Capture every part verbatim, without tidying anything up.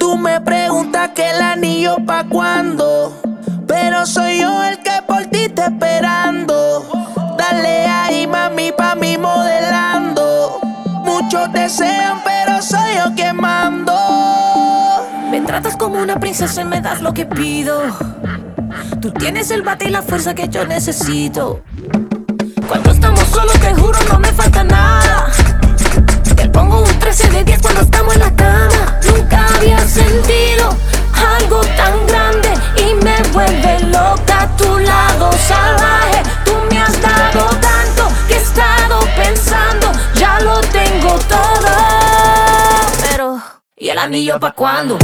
Tú me preguntas que el anillo pa' cuándo, pero soy yo el que por ti está esperando. Dale ahí, mami, pa' mí modelando. Muchos desean, pero soy yo quien mando. Me tratas como una princesa y me das lo que pido. Tú tienes el bate y la fuerza que yo necesito. Cuando estamos solos te juro no me falta nada. Te pongo un trece de diez cuando estamos en la cama. Nunca había sentido algo tan grande y me vuelve loca a tu lado salvaje. Tú me has dado tanto que he estado pensando, ya lo tengo todo. Pero, ¿y el anillo pa' cuándo?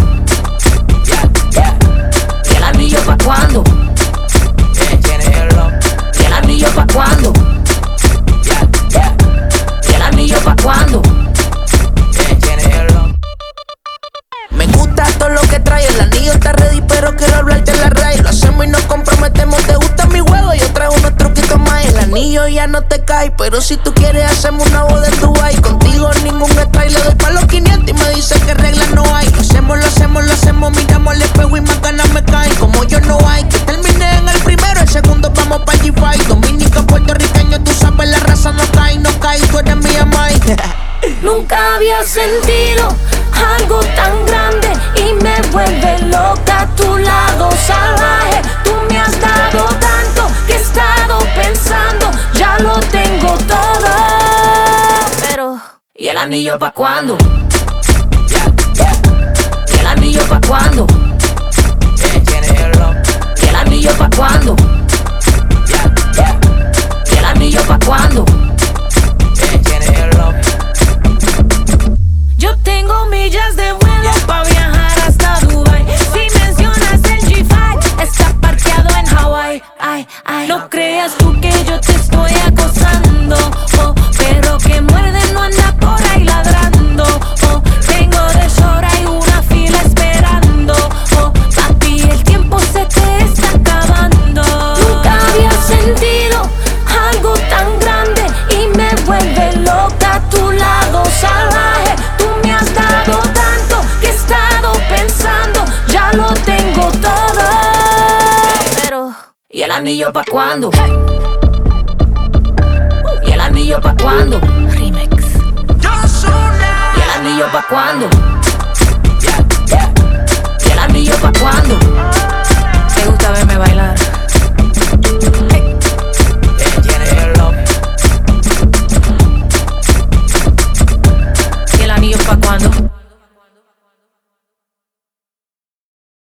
¿Y el anillo pa' cuándo? ¿Y el anillo pa' cuándo? ¿Y el anillo pa' cuándo? Me gusta todo lo que trae, el anillo está ready, pero quiero hablarte en la raíz. Lo hacemos y nos comprometemos, te gusta mi juego, yo traigo unos truquitos más. El anillo ya no te cae, pero si tú quieres hacemos una boda en Dubai. Contigo ningún style, le doy pa' los quinientos y me dice que reglas no hay. Lo hacemos, lo hacemos, lo hacemos, miramos al espejo y más ganas me caen. Como yo no hay, que terminé en el primero, el segundo vamos pa' G cinco. Dominicano, puertorriqueño, tú sabes la raza no cae, no cae, tú eres mía, Mike. Nunca había sentido algo tan grande y me vuelve loca a tu lado salvaje. Tú me has dado tanto que he estado pensando, ya lo tengo todo. Pero, ¿y el anillo pa' cuándo? ¿Y el anillo pa' cuándo? ¿Y el anillo pa' cuándo? ¿Y el anillo pa' cuándo? Yo tengo millas de vuelo pa' viajar hasta Dubai. Si mencionas el G cinco, está parqueado en Hawaii. Ay, ay. No creas tú que yo te estoy acosando, oh, pero que muerde no anda por ahí ladrando, oh. Tengo de sobra y una fila esperando, oh. Papi, el tiempo se te está acabando. Nunca había sentido algo tan grande y me vuelve loca a tu lado salvaje. Tú me has dado tanto que he estado pensando, ya lo tengo todo. Pero, ¿y el anillo pa' cuándo? ¿Y el anillo pa' cuándo? Remix. ¿Y el anillo pa' cuándo? ¿Y el anillo pa' cuándo? ¿Te gusta verme bailar?